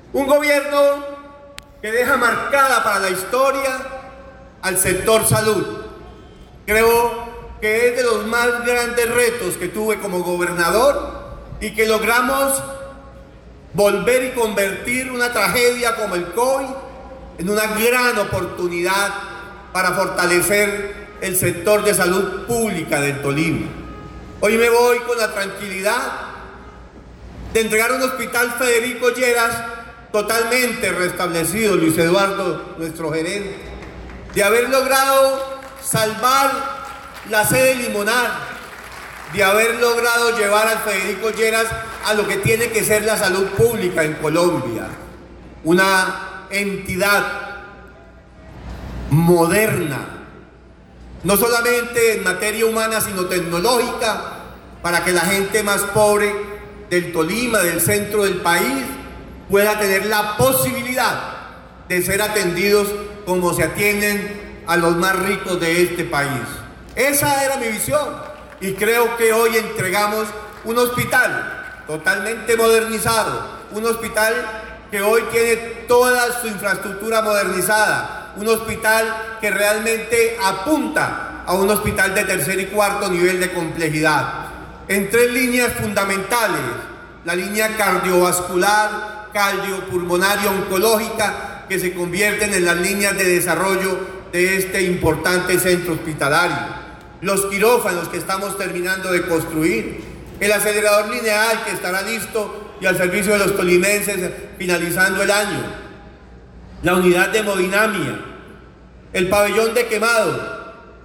Un gobierno que deja marcada para la historia al sector salud. Creo que es de los más grandes retos que tuve como gobernador y que logramos volver y convertir una tragedia como el COVID en una gran oportunidad para fortalecer el sector de salud pública del Tolima. Hoy me voy con la tranquilidad de entregar un hospital Federico Lleras totalmente restablecido, Luis Eduardo, nuestro gerente, de haber logrado salvar la sede Limonar, de haber logrado llevar al Federico Lleras a lo que tiene que ser la salud pública en Colombia, una entidad moderna, no solamente en materia humana, sino tecnológica, para que la gente más pobre del Tolima, del centro del país, pueda tener la posibilidad de ser atendidos como se atienden a los más ricos de este país. Esa era mi visión y creo que hoy entregamos un hospital totalmente modernizado, un hospital que hoy tiene toda su infraestructura modernizada, un hospital que realmente apunta a un hospital de tercer y cuarto nivel de complejidad, en 3 líneas fundamentales: la línea cardiovascular, cardiopulmonar y oncológica, que se convierten en las líneas de desarrollo de este importante centro hospitalario, los quirófanos que estamos terminando de construir, el acelerador lineal que estará listo y al servicio de los tolimenses finalizando el año, la unidad de hemodinamia, el pabellón de quemado.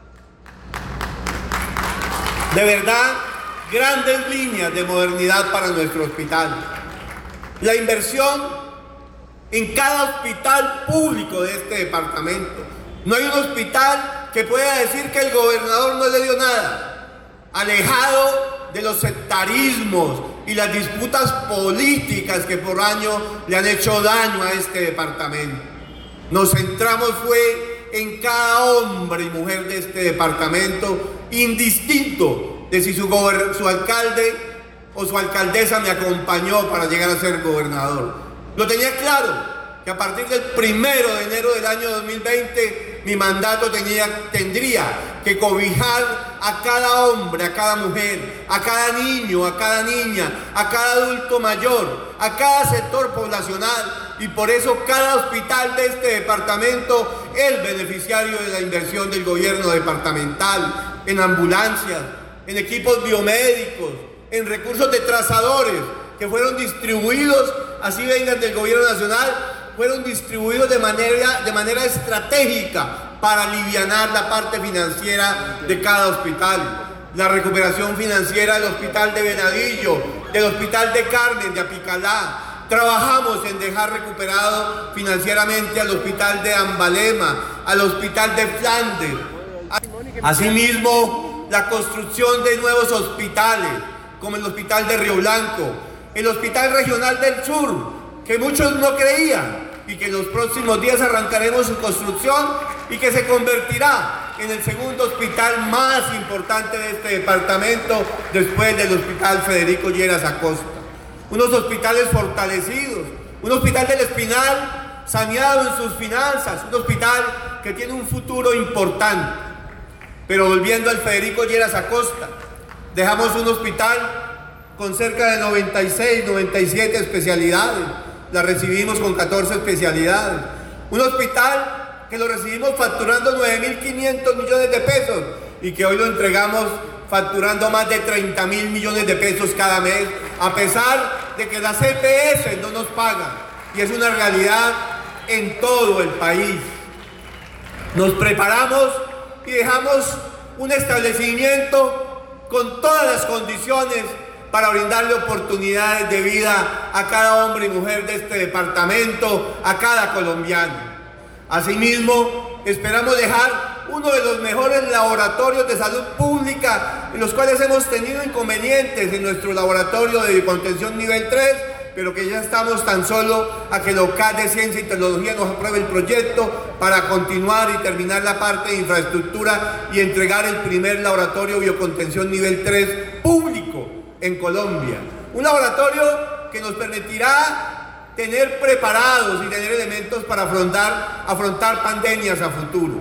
De verdad, grandes líneas de modernidad para nuestro hospital. La inversión en cada hospital público de este departamento. No hay un hospital que pueda decir que el gobernador no le dio nada. Alejado de los sectarismos y las disputas políticas que por año le han hecho daño a este departamento. Nos centramos fue en cada hombre y mujer de este departamento, indistinto de si su alcalde o su alcaldesa me acompañó para llegar a ser gobernador. Lo tenía claro, que a partir del 1 de enero del año 2020 mi mandato tendría que cobijar a cada hombre, a cada mujer, a cada niño, a cada niña, a cada adulto mayor, a cada sector poblacional, y por eso cada hospital de este departamento es beneficiario de la inversión del gobierno departamental, en ambulancias, en equipos biomédicos, en recursos de trazadores que fueron distribuidos, así vengan del gobierno nacional, fueron distribuidos de manera estratégica para alivianar la parte financiera de cada hospital. La recuperación financiera del hospital de Venadillo, del hospital de Carmen, de Apicalá. Trabajamos en dejar recuperado financieramente al hospital de Ambalema, al hospital de Flandes. Asimismo, la construcción de nuevos hospitales, como el hospital de Río Blanco, el hospital regional del sur, que muchos no creían, y que en los próximos días arrancaremos su construcción y que se convertirá en el segundo hospital más importante de este departamento después del hospital Federico Lleras Acosta. Unos hospitales fortalecidos, un hospital del Espinal saneado en sus finanzas, un hospital que tiene un futuro importante. Pero volviendo al Federico Lleras Acosta, dejamos un hospital con cerca de 96, 97 especialidades. La recibimos con 14 especialidades. Un hospital que lo recibimos facturando 9.500 millones de pesos y que hoy lo entregamos facturando más de 30.000 millones de pesos cada mes, a pesar de que las EPS no nos pagan. Y es una realidad en todo el país. Nos preparamos y dejamos un establecimiento con todas las condiciones para brindarle oportunidades de vida a cada hombre y mujer de este departamento, a cada colombiano. Asimismo, esperamos dejar uno de los mejores laboratorios de salud pública, en los cuales hemos tenido inconvenientes en nuestro laboratorio de contención nivel 3, pero que ya estamos tan solo a que la OCAD de Ciencia y Tecnología nos apruebe el proyecto para continuar y terminar la parte de infraestructura y entregar el primer laboratorio biocontención nivel 3 público en Colombia. Un laboratorio que nos permitirá tener preparados y tener elementos para afrontar pandemias a futuro.